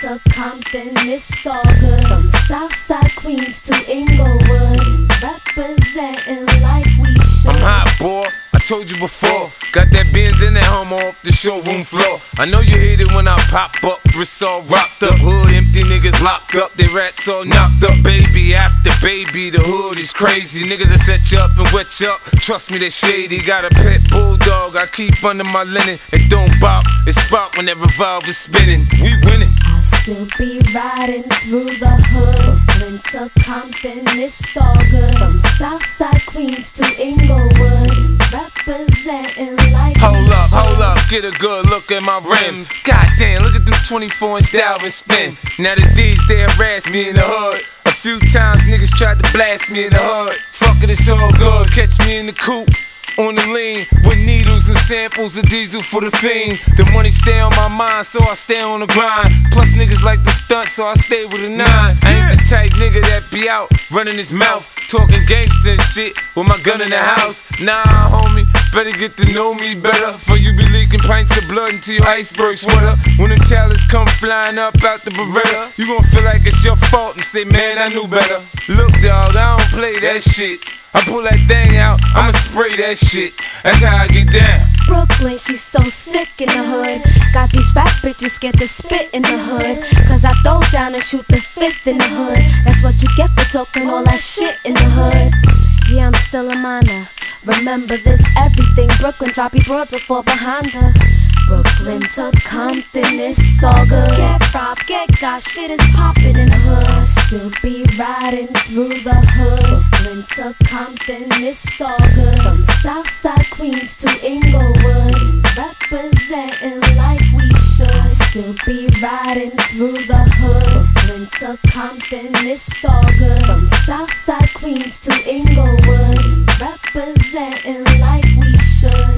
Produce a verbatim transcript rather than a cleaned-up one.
to Compton, it's all good. From Southside Queens to Inglewood, representing like we should. I'm hot, boy, I told you before. Got that Benz in that Hummer off the showroom floor. I know you hate it when I pop up, wrists all rocked up. Hood empty, niggas locked up, they rats all knocked up. Baby after baby, the hood is crazy. Niggas that set you up and wet you up, trust me, they shady. Got a pet bulldog, I keep under my linen. It don't bop, it spot when that revolver's spinning. We winning. I'll still be riding through the hood, Brooklyn to Compton, it's all good. From Southside Queens to Inglewood, representing like Hold up, hold up, get a good look at my rims. Goddamn, look at them twenty-four inch Dalvin spin. Now the D's, they harass me in the hood. A few times niggas tried to blast me in the hood. Fuck it, it's all good, catch me in the coupe. On the lean, with needles and samples of diesel for the fiends. The money stay on my mind, so I stay on the grind. Plus niggas like the stunt, so I stay with a nine. I ain't the type nigga that be out running his mouth, talking gangsta and shit with my gun in the house. Nah, homie, better get to know me better, for you be leaking pints of blood into your iceberg sweater. When them talents come flying up out the Beretta, you gon' feel like it's your fault and say, man, I knew better. Look, dawg, I don't play that shit. I pull that thing out, I'ma spray that shit. That's how I get down. Brooklyn, she's so sick in the hood. Got these rap bitches scared to spit in the hood, cause I throw down and shoot the fifth in the hood. That's what you get for talking all that shit in the hood. Yeah, I'm still a minor. Remember this, everything Brooklyn, drop your broads or fall behind her. Brooklyn to Compton, it's all good. Get robbed, get got, shit is poppin' in the hood. Still be riding through the hood. Brooklyn to Compton, it's all good. From Southside Queens to Inglewood, representing like we should. Still be riding through the hood. Brooklyn to Compton, it's all good. From Southside Queens to Inglewood, representing like we should.